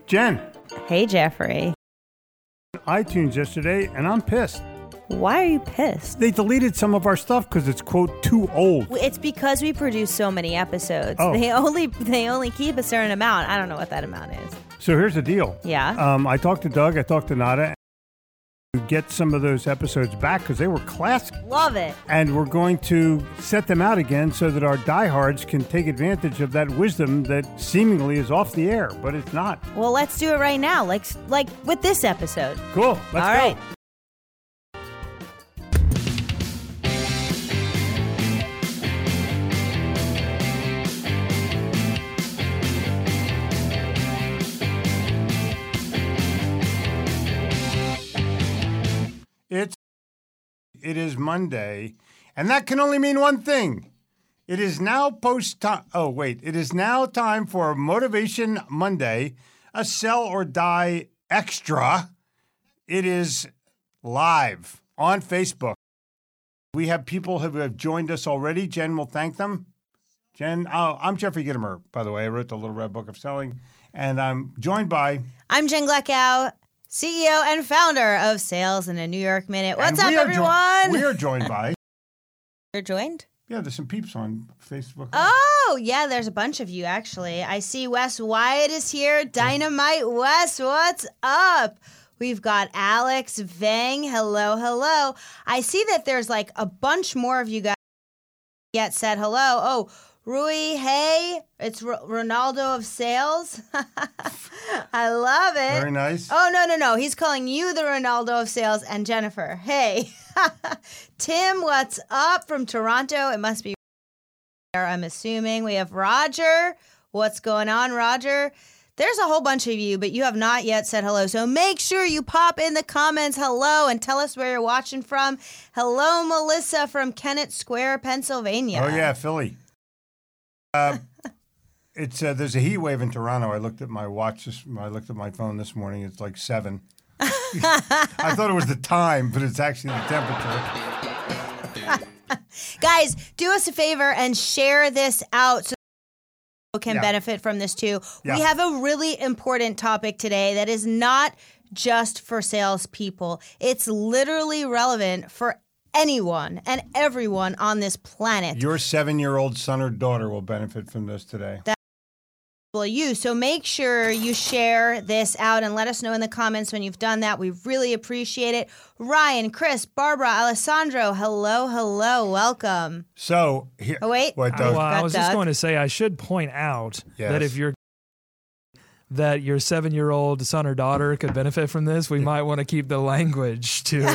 Jen, Hey, Jeffrey. iTunes yesterday, and I'm pissed. Why are you pissed? They deleted some of our stuff because it's, quote, too old. It's because we produce so many episodes. Oh. They only keep a certain amount. I don't know what that amount is. So here's the deal. Yeah? I talked to Doug, I talked to Nada, to get some of those episodes back because they were classic. Love it. And we're going to set them out again so that our diehards can take advantage of that wisdom that seemingly is off the air, but it's not. Well, let's do it right now, like with this episode. Cool. Let's go. All right. It is Monday, and that can only mean one thing. It is now It is now time for Motivation Monday, a Sell or Die Extra. It is live on Facebook. We have people who have joined us already. Jen will thank them. Jen, I'm Jeffrey Gitomer, by the way. I wrote the Little Red Book of Selling, and I'm joined by... I'm Jen Gleckow, CEO and founder of Sales in a New York Minute. What's up, everyone? We are joined by... You're joined? Yeah, there's some peeps on Facebook. Oh, yeah, there's a bunch of you, actually. I see Wes Wyatt is here. Dynamite Wes, what's up? We've got Alex Vang. Hello, hello. I see that there's like a bunch more of you guys yet said hello. Oh, Rui, hey, it's Ronaldo of Sales. I love it. Very nice. Oh, no. He's calling you the Ronaldo of Sales and Jennifer. Hey. Tim, what's up from Toronto? It must be there, I'm assuming. We have Roger. What's going on, Roger? There's a whole bunch of you, but you have not yet said hello. So make sure you pop in the comments hello and tell us where you're watching from. Hello, Melissa from Kennett Square, Pennsylvania. Oh, yeah, Philly. There's a heat wave in Toronto. I looked at my watch. I looked at my phone this morning. It's like 7. I thought it was the time, but it's actually the temperature. Guys, do us a favor and share this out so people can benefit from this too. Yeah. We have a really important topic today that is not just for salespeople. It's literally relevant for anyone and everyone on this planet. Your 7-year-old son or daughter will benefit from this today. You. So make sure you share this out and let us know in the comments when you've done that. We really appreciate it. Ryan, Chris, Barbara, Alessandro, hello, welcome. So here. Oh, wait. What, Doug? Well, I was Doug. just going to say I should point out that if your 7-year-old son or daughter could benefit from this, we might want to keep the language to.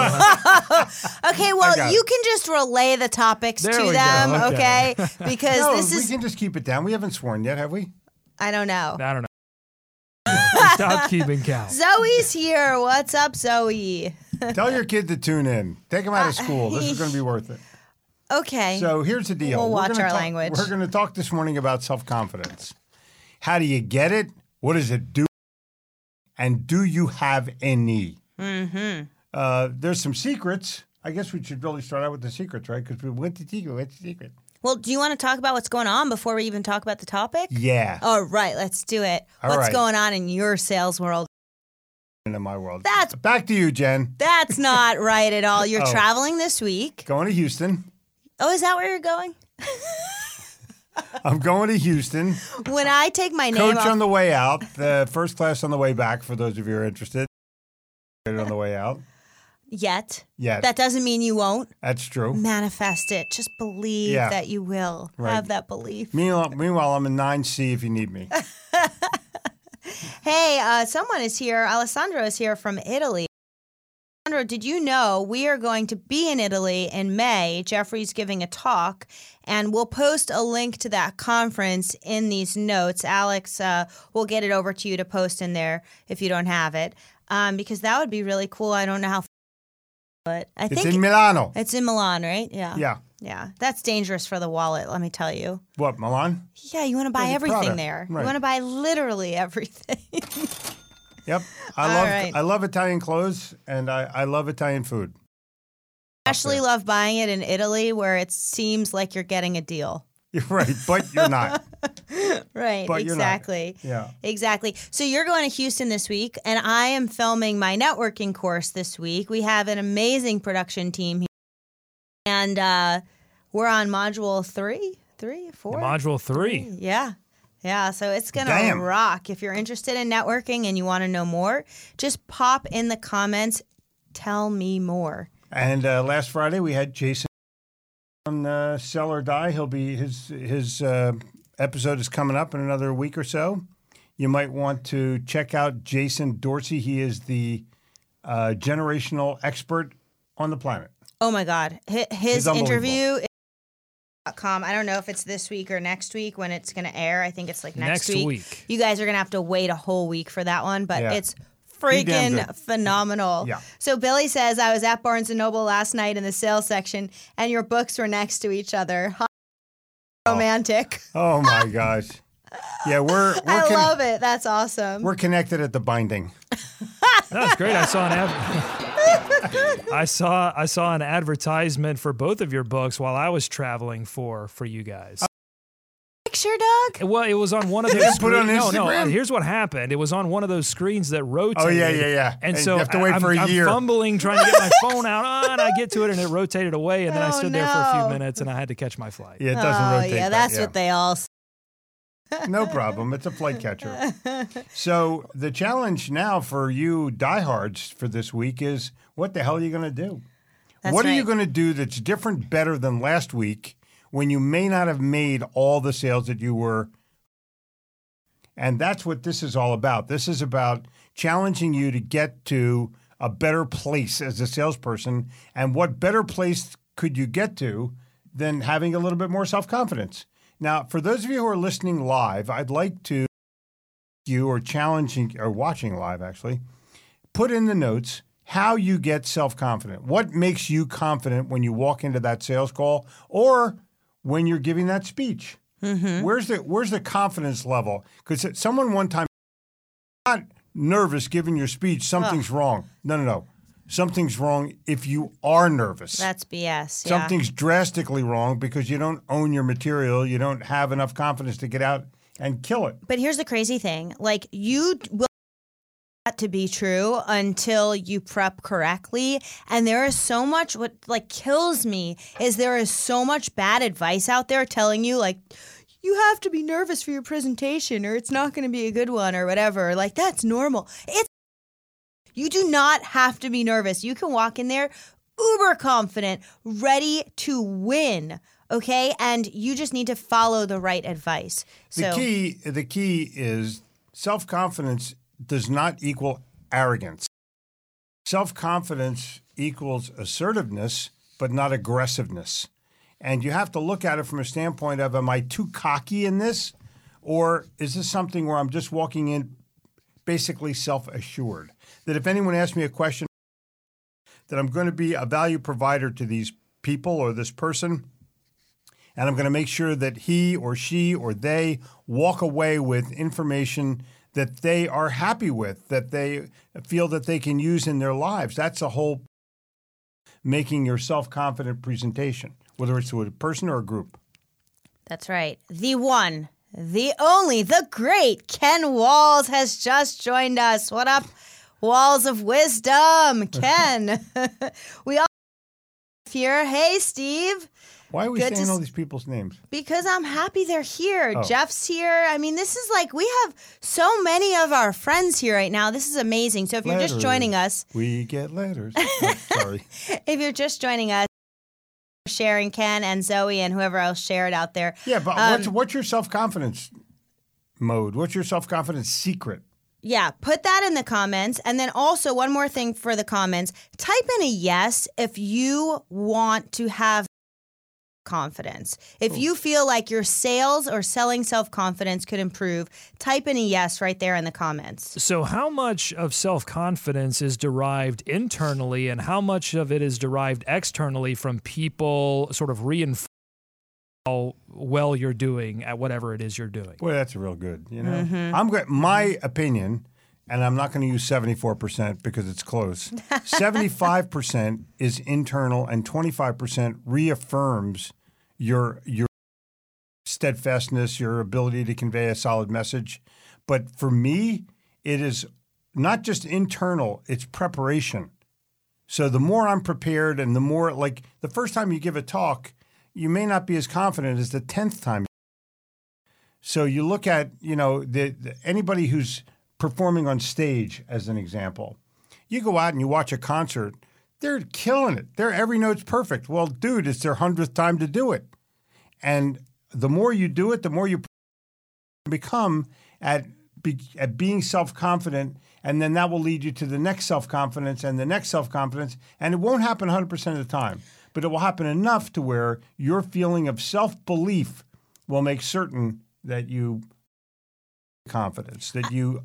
Okay, well, you can just relay the topics to them, go. Okay? Because No, this we is. can just keep it down. We haven't sworn yet, have we? I don't know. I don't know. Stop keeping count. Zoe's here. What's up, Zoe? Tell your kid to tune in. Take him out of school. This is going to be worth it. Okay. So here's the deal. We'll watch gonna our talk- language. We're going to talk this morning about self-confidence. How do you get it? What does it do? And do you have any? Mm-hmm. There's some secrets. I guess we should really start out with the secrets, right? Because we went to secret. What's the secret? Well, do you want to talk about what's going on before we even talk about the topic? Yeah. All right, let's do it. All What's right. going on in your sales world? In my world. That's- Back to you, Jen. That's not right at all. You're Oh. traveling this week. Going to Houston. Oh, is that where you're going? I'm going to Houston. When I take my name Coach off, on the way out. The first class on the way back, for those of you who are interested. On the way out. yet. Yet. That doesn't mean you won't. That's true. Manifest it. Just believe that you will. Right. Have that belief. Meanwhile, I'm in 9C if you need me. Hey, someone is here. Alessandro is here from Italy. Alessandro, did you know we are going to be in Italy in May? Jeffrey's giving a talk, and we'll post a link to that conference in these notes. Alex, we'll get it over to you to post in there if you don't have it, because that would be really cool. I don't know how, but I think it's in Milano. It's in Milan, right? Yeah. Yeah. Yeah. That's dangerous for the wallet, let me tell you. What, Milan? Yeah, you want to buy Yeah, everything Prada. there. Right. You want to buy literally everything. Yep. I love Italian clothes, and I love Italian food. Especially love buying it in Italy where it seems like you're getting a deal. You're right, but you're not. Right, but exactly. You're not. Yeah. Exactly. So you're going to Houston this week, and I am filming my networking course this week. We have an amazing production team here, and we're on module 3, 4? Module 3. Yeah. Yeah, so it's going to Damn. rock. If you're interested in networking and you want to know more, just pop in the comments, tell me more. And last Friday we had Jason on Sell or Die. He'll be his episode is coming up in another week or so. You might want to check out Jason Dorsey. He is the generational expert on the planet. Oh my God, his He's unbelievable. interview. I don't know if it's this week or next week when it's going to air. I think it's like next week. You guys are going to have to wait a whole week for that one, but Yeah. it's Be damn freaking good. phenomenal. Yeah. So Billy says, I was at Barnes & Noble last night in the sales section, and your books were next to each other. How romantic. Oh my gosh. Yeah, we're I love it. That's awesome. we're connected at the binding. That's great. I saw I saw an advertisement for both of your books while I was traveling for you guys. Picture, Doug? Well, it was on one of those didn't put it on screens. No, Instagram? here's what happened. It was on one of those screens that rotated. Oh, yeah. And And so you have to wait I'm, for a I'm year. fumbling, trying to get my phone out, and I get to it, and it rotated away, and then I Oh, stood there for a few no. minutes, and I had to catch my flight. Yeah, it doesn't rotate. Yeah, back, that's what they all say. No problem. It's a flight catcher. So the challenge now for you diehards for this week is what the hell are you going to do? That's what are you right. going to do that's different, better than last week when you may not have made all the sales that you were? And that's what this is all about. This is about challenging you to get to a better place as a salesperson. And what better place could you get to than having a little bit more self-confidence? Now, for those of you who are listening live, I'd like to you or challenging or watching live actually, put in the notes how you get self-confident. What makes you confident when you walk into that sales call or when you're giving that speech? Mm-hmm. Where's the confidence level? Because someone one time not nervous giving your speech, something's wrong. No. Something's wrong if you are nervous. That's BS. Yeah. Something's drastically wrong because you don't own your material. You don't have enough confidence to get out and kill it. But here's the crazy thing. Like, you will that to be true until you prep correctly. And there is so much, what like kills me is there is so much bad advice out there telling you like, you have to be nervous for your presentation or it's not going to be a good one or whatever. Like, that's normal. You do not have to be nervous. You can walk in there uber confident, ready to win. Okay. And you just need to follow the right advice. The key is self-confidence does not equal arrogance. Self-confidence equals assertiveness, but not aggressiveness. And you have to look at it from a standpoint of, am I too cocky in this? Or is this something where I'm just walking in basically self-assured? That if anyone asks me a question, that I'm going to be a value provider to these people or this person, and I'm going to make sure that he or she or they walk away with information that they are happy with, that they feel that they can use in their lives. That's a whole making your self-confident presentation, whether it's to a person or a group. That's right. The one, the only, the great Ken Walls has just joined us. What up, Walls of Wisdom? Ken. We all here. Hey, Steve. Why are we Good saying to all these people's names? Because I'm happy they're here. Oh. Jeff's here. I mean, this is like, we have so many of our friends here right now. This is amazing. So if you're just joining us, We get letters. Oh, sorry. if you're just joining us, sharing Ken and Zoe and whoever else shared out there. Yeah, but what's your self-confidence mode? What's your self-confidence secret? Yeah, put that in the comments. And then also one more thing for the comments, type in a yes if you want to have confidence. If you feel like your sales or selling self-confidence could improve, type in a yes right there in the comments. So how much of self-confidence is derived internally and how much of it is derived externally from people sort of reinforcing how well you're doing at whatever it is you're doing? Boy, that's real good. You know, I'm going. My opinion, and I'm not going to use 74% because it's close. 75% is internal, and 25% reaffirms your steadfastness, your ability to convey a solid message. But for me, it is not just internal, it's preparation. So the more I'm prepared and the more, like the first time you give a talk, you may not be as confident as the 10th time. So you look at, anybody who's performing on stage as an example. You go out and you watch a concert, they're killing it. Every note's perfect. Well, dude, it's their 100th time to do it. And the more you do it, the more you become at being self-confident, and then that will lead you to the next self-confidence and the next self-confidence. And it won't happen 100% of the time, but it will happen enough to where your feeling of self-belief will make certain that you confidence, that you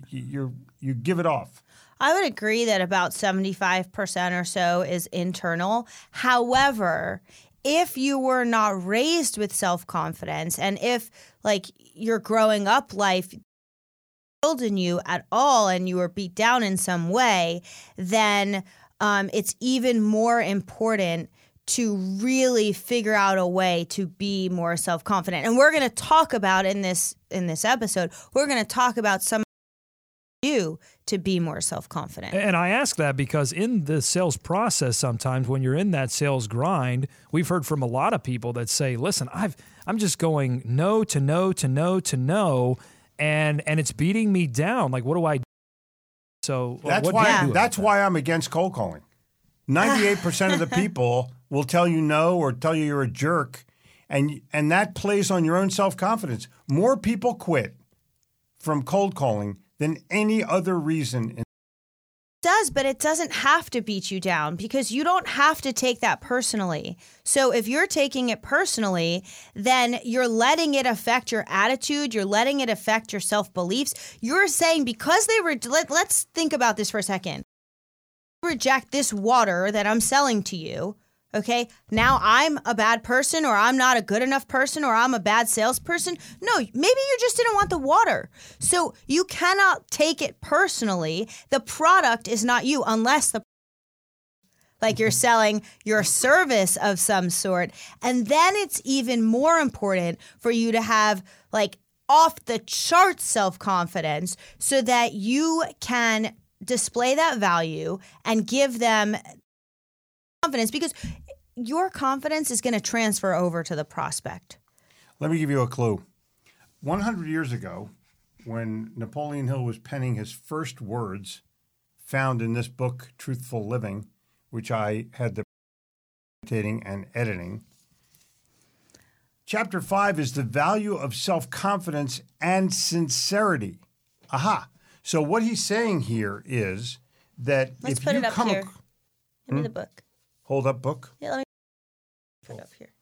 give it off. I would agree that about 75% or so is internal. However, if you were not raised with self-confidence, and if like your growing up life in you at all and you were beat down in some way, then it's even more important to really figure out a way to be more self-confident. And we're going to talk about in this episode, we're going to talk about some you to be more self-confident. And I ask that because in the sales process, sometimes when you're in that sales grind, we've heard from a lot of people that say, listen, I'm just going no to no to no to no, and it's beating me down. Like, what do I do? So that's why I'm against cold calling. 98% of the people will tell you no or tell you you're a jerk, and that plays on your own self-confidence. More people quit from cold calling than any other reason. It does, but it doesn't have to beat you down because you don't have to take that personally. So if you're taking it personally, then you're letting it affect your attitude. You're letting it affect your self-beliefs. You're saying because let's think about this for a second. Reject this water that I'm selling to you. Okay, now I'm a bad person, or I'm not a good enough person, or I'm a bad salesperson. No, maybe you just didn't want the water. So you cannot take it personally. The product is not you unless like you're selling your service of some sort. And then it's even more important for you to have like off the chart self-confidence so that you can display that value and give them confidence, because your confidence is going to transfer over to the prospect. Let me give you a clue. 100 years ago, when Napoleon Hill was penning his first words found in this book, Truthful Living, which I had the editing and editing, Chapter 5 is the value of self-confidence and sincerity. Aha. So what he's saying here is that Let's if put you it up come here. Give me the book. Hold up book. Yeah, let me put it up here.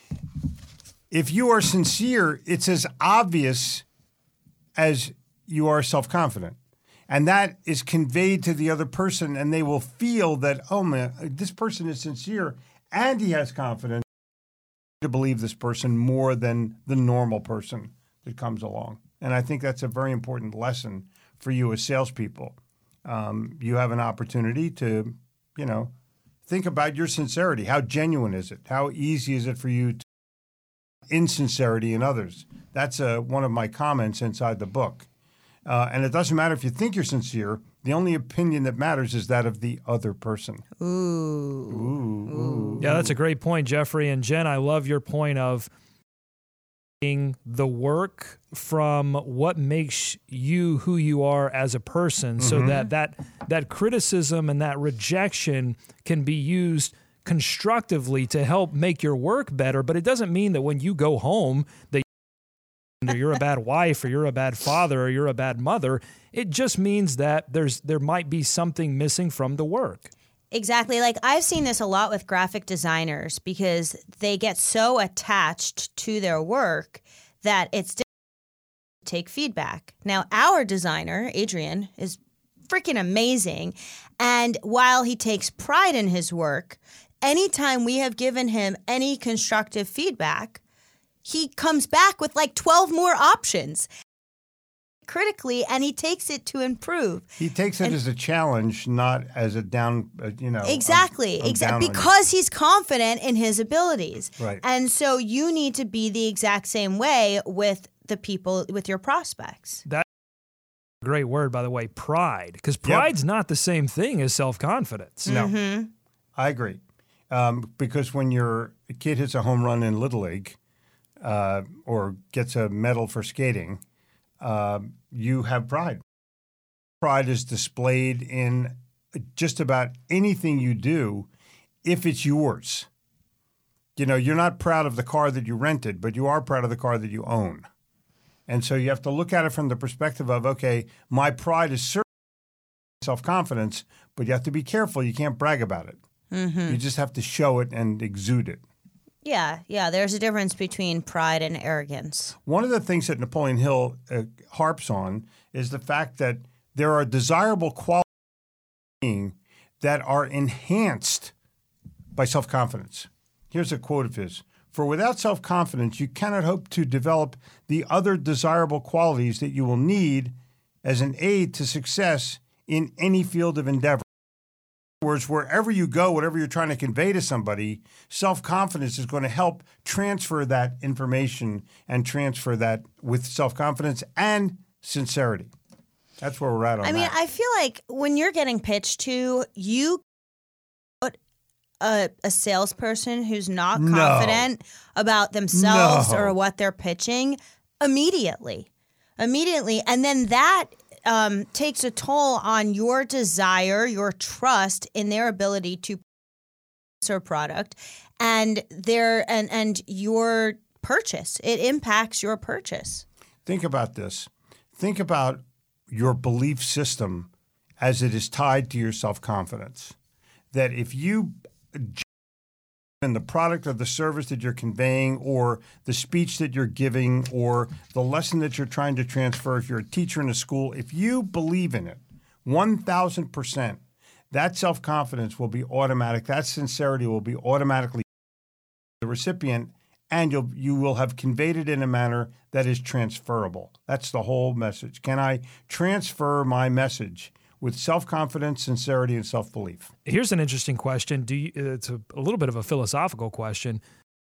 If you are sincere, it's as obvious as you are self-confident. And that is conveyed to the other person, and they will feel that, oh man, this person is sincere and he has confidence to believe this person more than the normal person that comes along. And I think that's a very important lesson for you as salespeople. You have an opportunity to, think about your sincerity. How genuine is it? How easy is it for you to insincerity in others? That's one of my comments inside the book. And it doesn't matter if you think you're sincere. The only opinion that matters is that of the other person. Ooh. Yeah, that's a great point, Jeffrey. And Jen, I love your point of the work from what makes you who you are as a person, so that criticism and that rejection can be used constructively to help make your work better. But it doesn't mean that when you go home that you're a bad wife or you're a bad father or you're a bad mother. It just means that there might be something missing from the work. Exactly. Like I've seen this a lot with graphic designers because they get so attached to their work that it's difficult to take feedback. Now, our designer, Adrian, is freaking amazing. And while he takes pride in his work, anytime we have given him any constructive feedback, he comes back with like 12 more options. critically, and he takes it to improve. He takes it as a challenge, not as a down, Exactly. Because he's confident in his abilities. Right. And so you need to be the exact same way with the people, with your prospects. That's a great word, by the way, pride. Because pride's not the same thing as self-confidence. No, I agree. Because when your kid hits a home run in Little League or gets a medal for skating, you have pride. Pride is displayed in just about anything you do if it's yours. You're not proud of the car that you rented, but you are proud of the car that you own. And so you have to look at it from the perspective of, okay, my pride is certainly self-confidence, but you have to be careful. You can't brag about it. You just have to show it and exude it. Yeah. There's a difference between pride and arrogance. One of the things that Napoleon Hill harps on is the fact that there are desirable qualities that are enhanced by self-confidence. Here's a quote of his. For without self-confidence, you cannot hope to develop the other desirable qualities that you will need as an aid to success in any field of endeavor. In other words, wherever you go, whatever you're trying to convey to somebody, self-confidence is going to help transfer that information and transfer that with self-confidence and sincerity. That's where we're at on that. I mean, I feel like when you're getting pitched to, you put a salesperson who's not confident about themselves or what they're pitching immediately. And then that takes a toll on your desire, your trust in their ability to serve product and your purchase. It impacts your purchase. Think about this. Think about your belief system as it is tied to your self-confidence. That if you in the product or the service that you're conveying or the speech that you're giving or the lesson that you're trying to transfer, if you're a teacher in a school, if you believe in it 1,000%, that self-confidence will be automatic. That sincerity will be automatically the recipient, and you will have conveyed it in a manner that is transferable. That's the whole message. Can I transfer my message with self-confidence, sincerity, and self-belief? Here's an interesting question. It's a little bit of a philosophical question.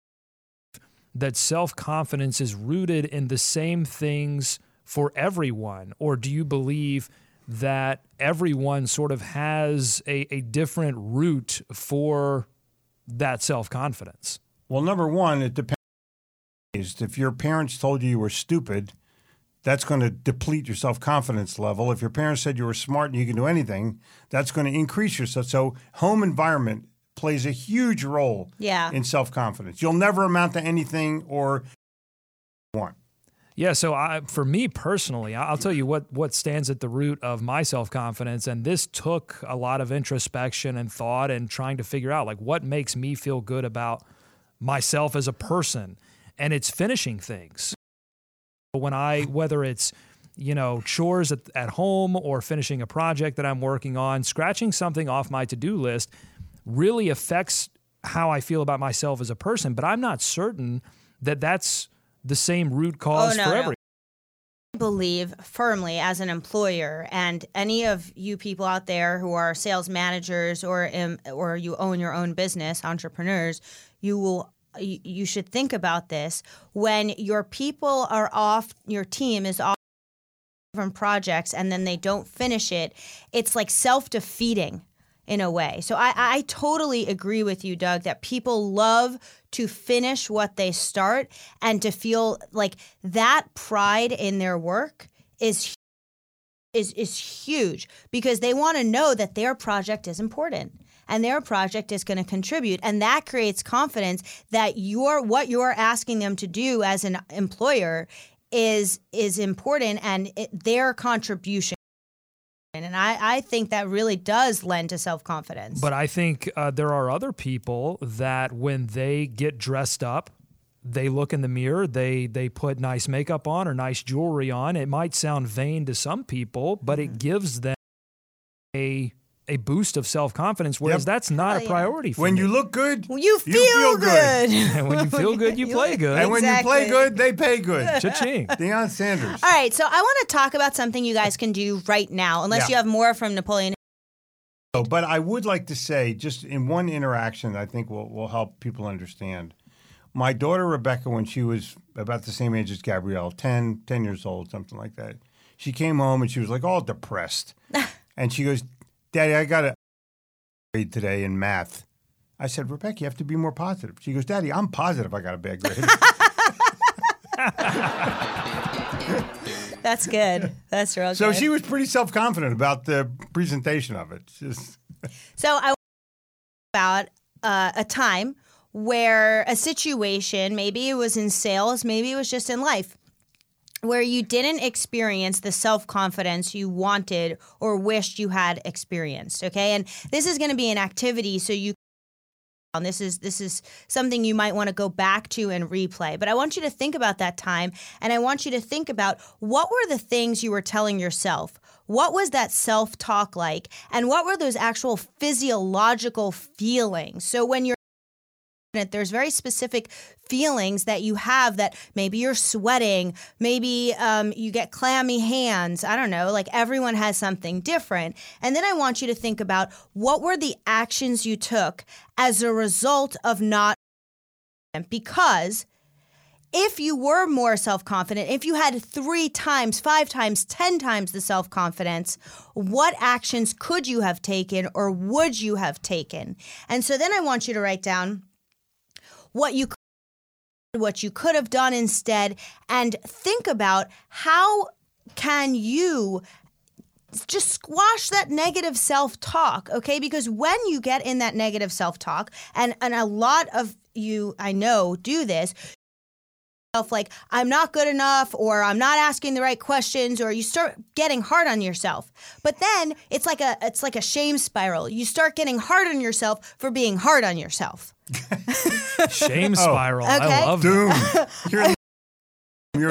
That self-confidence is rooted in the same things for everyone, or do you believe that everyone sort of has a different root for that self-confidence? Well, number one, it depends. If your parents told you were stupid, that's going to deplete your self-confidence level. If your parents said you were smart and you can do anything, that's going to increase your self. So home environment plays a huge role in self-confidence. You'll never amount to anything or want. Yeah, so for me personally, I'll tell you what stands at the root of my self-confidence, and this took a lot of introspection and thought and trying to figure out, like, what makes me feel good about myself as a person, and it's finishing things. Whether it's, chores at home or finishing a project that I'm working on, scratching something off my to-do list really affects how I feel about myself as a person, but I'm not certain that that's the same root cause for everyone. I believe firmly as an employer, and any of you people out there who are sales managers or you own your own business, entrepreneurs, you should think about this. When your people are off, your team is off from projects and then they don't finish it, it's like self-defeating in a way. So I totally agree with you, Doug, that people love to finish what they start and to feel like that pride in their work is huge because they want to know that their project is important and their project is going to contribute. And that creates confidence that what you're asking them to do as an employer is important and their contribution. And I think that really does lend to self-confidence. But I think there are other people that when they get dressed up, they look in the mirror, they put nice makeup on or nice jewelry on. It might sound vain to some people, but it gives them a a boost of self-confidence, whereas that's not a priority for When me. you look good, You feel good. And when you feel good, you play good. And when you play Exactly. good, they pay good. Cha-ching. Deion Sanders. All right, so I want to talk about something you guys can do right now, unless Yeah. you have more from Napoleon. Oh, but I would like to say, just in one interaction that I think will help people understand. My daughter, Rebecca, when she was about the same age as Gabrielle, 10 years old, something like that, she came home and she was like all depressed. And she goes, Daddy, I got a grade today in math. I said, Rebecca, you have to be more positive. She goes, Daddy, I'm positive I got a bad grade. That's good. That's real So good. she was pretty self-confident about the presentation of it. So I want to talk about a time where a situation, maybe it was in sales, maybe it was just in life, where you didn't experience the self-confidence you wanted or wished you had experienced, okay? And this is going to be an activity, so you and this is something you might want to go back to and replay. But I want you to think about that time, and I want you to think about what were the things you were telling yourself? What was that self-talk like? And what were those actual physiological feelings? So when you're there's very specific feelings that you have that maybe you're sweating, maybe you get clammy hands. I don't know, like everyone has something different. And then I want you to think about what were the actions you took as a result of not, because if you were more self-confident, if you had 3 times, 5 times, 10 times the self-confidence, what actions could you have taken or would you have taken? And so then I want you to write down what you could have done instead, and think about how can you just squash that negative self-talk, okay? Because when you get in that negative self-talk, and a lot of you, I know, do this, like, I'm not good enough, or I'm not asking the right questions, or you start getting hard on yourself. But then it's like a shame spiral. You start getting hard on yourself for being hard on yourself. Shame spiral. Okay. I love that. Doom. You're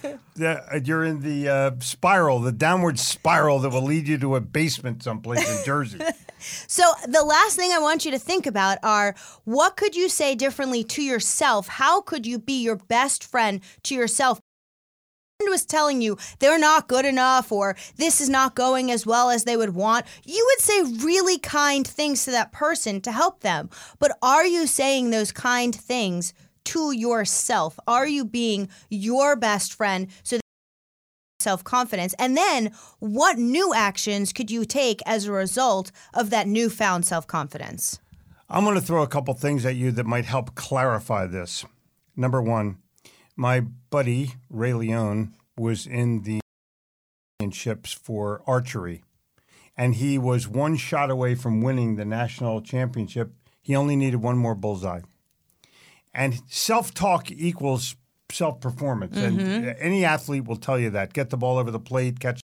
in the spiral, the downward spiral that will lead you to a basement someplace in Jersey. So the last thing I want you to think about are, what could you say differently to yourself? How could you be your best friend to yourself? Was telling you they're not good enough, or this is not going as well as they would want, you would say really kind things to that person to help them. But are you saying those kind things to yourself? Are you being your best friend so that self-confidence? And then what new actions could you take as a result of that newfound self-confidence? I'm going to throw a couple things at you that might help clarify this. Number one, my buddy, Ray Leone, was in the championships for archery, and he was one shot away from winning the national championship. He only needed one more bullseye. And self-talk equals self-performance, and any athlete will tell you that. Get the ball over the plate, catch.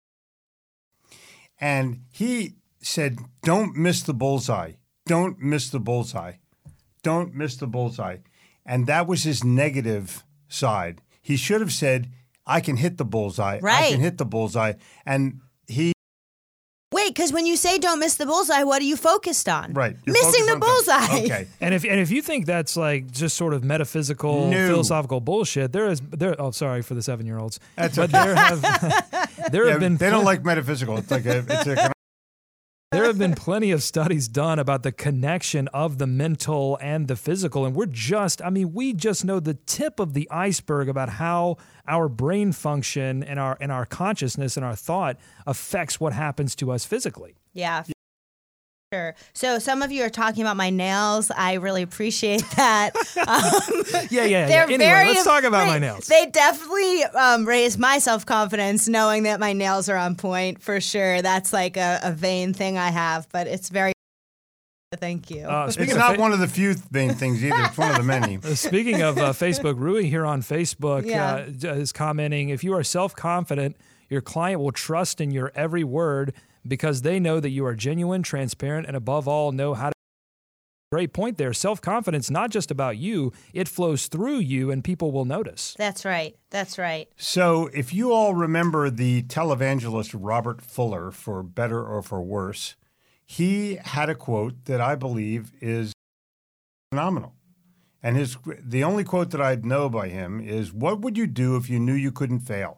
And he said, don't miss the bullseye. Don't miss the bullseye. Don't miss the bullseye. And that was his negative side. He should have said, I can hit the bullseye. Right. I can hit the bullseye. And he... Wait, because when you say don't miss the bullseye, what are you focused on? Right. You're Missing focused the on that. bullseye. Okay. And if you think that's like just sort of metaphysical, No. philosophical bullshit, there. Oh, sorry for the 7-year-olds. That's But okay. there Yeah, have been they don't like metaphysical. It's like there have been plenty of studies done about the connection of the mental and the physical, and we just know the tip of the iceberg about how our brain function and our consciousness and our thought affects what happens to us physically. Yeah. Sure. So some of you are talking about my nails. I really appreciate that. Yeah. They're Anyway, very let's talk about my right. nails. They definitely raise my self-confidence knowing that my nails are on point for sure. That's like a vain thing I have, but it's very. Thank you. it's not one of the few vain things either. It's one of the many. Speaking of Facebook, Rui here on Facebook Yeah. is commenting, if you are self-confident, your client will trust in your every word because they know that you are genuine, transparent, and above all, know how to. Great point there. Self-confidence, not just about you, it flows through you and people will notice. That's right. That's right. So if you all remember the televangelist Robert Fuller, for better or for worse, he had a quote that I believe is phenomenal. And the only quote that I know by him is, "What would you do if you knew you couldn't fail?"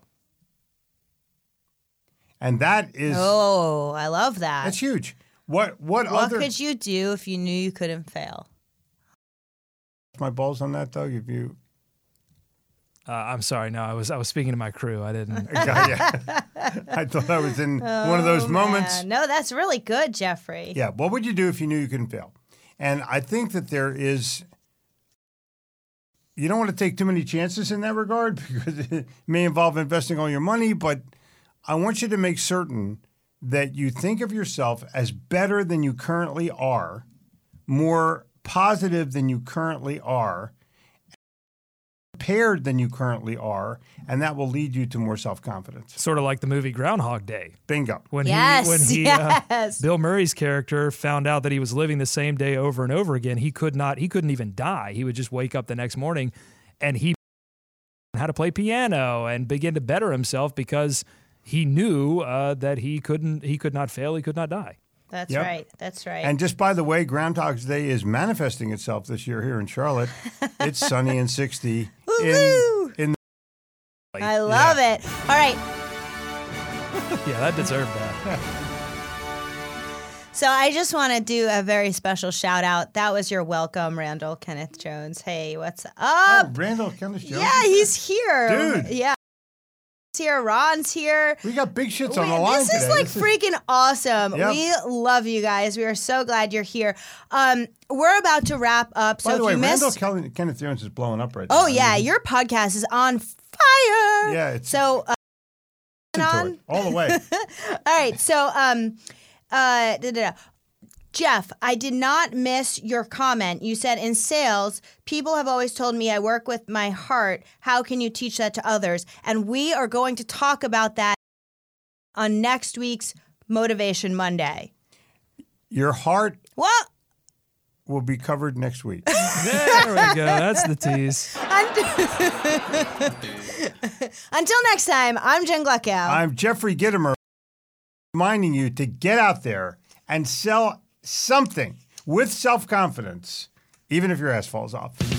And that is I love that. that's huge. What What could you do if you knew you couldn't fail? my balls on that, Doug? If you I'm sorry. No, I was speaking to my crew. I didn't. I thought I was in one of those moments. Man. No, that's really good, Jeffrey. Yeah. What would you do if you knew you couldn't fail? And I think that you don't want to take too many chances in that regard because it may involve investing all your money, but I want you to make certain that you think of yourself as better than you currently are, more positive than you currently are, prepared than you currently are, and that will lead you to more self-confidence. Sort of like the movie Groundhog Day. Bingo. When Yes, he yes. Bill Murray's character found out that he was living the same day over and over again, he couldn't even die. He would just wake up the next morning and he how to play piano and begin to better himself because he knew that he could not fail, he could not die. That's Yep. right. That's right. And just by the way, Groundhog's Day is manifesting itself this year here in Charlotte. It's sunny and 60 Woo-hoo! in I love it. All right. Yeah, that deserved that. So I just want to do a very special shout out. That was your welcome, Randall Kenneth Jones. Hey, what's up? Oh, Randall Kenneth Jones. Yeah, he's here. Dude. Yeah. He's here. Ron's here. We got big shits on the line This today. is like freaking awesome. Yep. We love you guys. We are so glad you're here. We're about to wrap up. So By the way, if you missed, Randall Kenneth Jones is blowing up right now. oh yeah, your podcast is on fire. Yeah, it's So listen to it all the way. all right. So Jeff, I did not miss your comment. You said in sales, people have always told me I work with my heart. How can you teach that to others? And we are going to talk about that on next week's Motivation Monday. Your heart What? will be covered next week. There we go. That's the tease. Until next time, I'm Jen Gluckow. I'm Jeffrey Gittimer, reminding you to get out there and sell something with self-confidence, even if your ass falls off.